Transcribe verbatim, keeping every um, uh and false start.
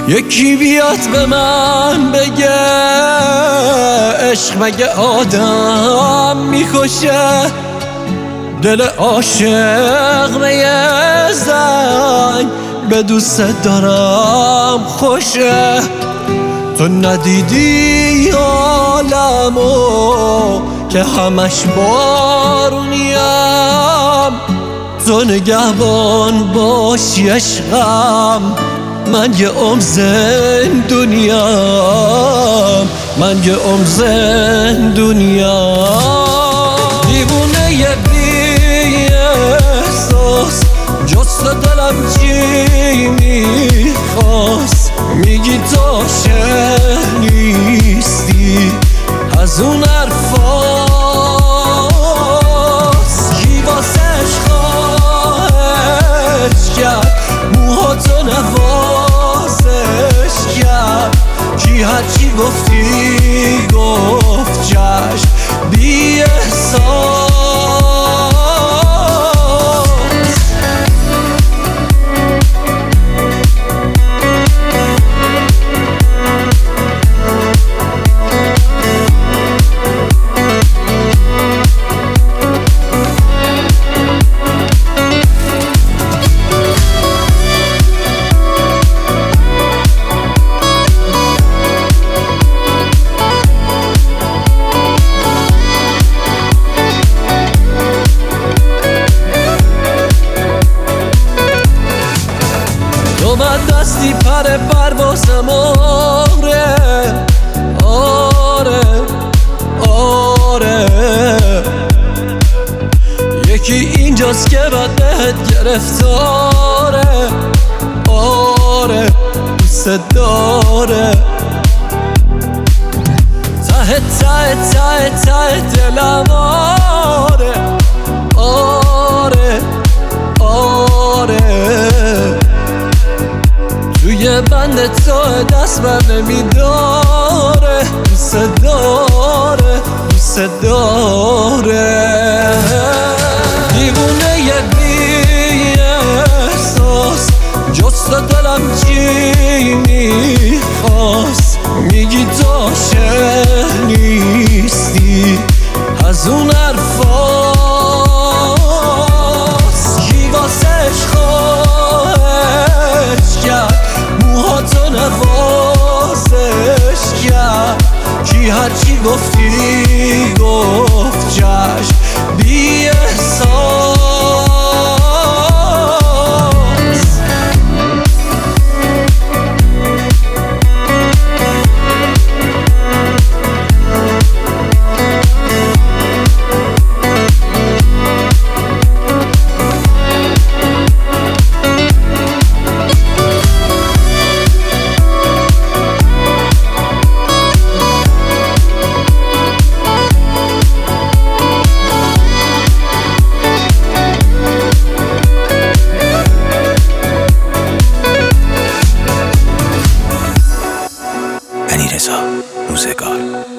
یکی بیاد به من بگه عشق مگه آدم میکشه، دل عاشق به یه زنگ به دوست دارم خوشه. تو ندیدی عالمو که همش بارونیم، تو نگهبان باشی عشقم، من یه عمر زندونیم، من یه عمر زندونیم. دیوونه یه بی احساس جست دلم چی میخواست، میگی تو عاشق نیستی از اون حرفاست. کی واسش خواهش کرد موهاتو نوازش کرد، کی هرچی گفتی گفت چشم بی احساس. من دستی پر پروازم، آره آره آره. یکی اینجاست که بعد بهت گرفتاره، آره دوست داره. ته ته ته ته دلم، آره آره آره. توی بند تو دست بر نمیداره، دوست داره دوست داره. دیوونه یه بی احساس جست دلم چی میخواست، میگی تو عاشق نیستی از اون حرفاست. کی واسش خواهش کرد موهاتو نوازش کرد، کی هرچی گفتی گفت چشم بی احساس. علیرضا روزگار.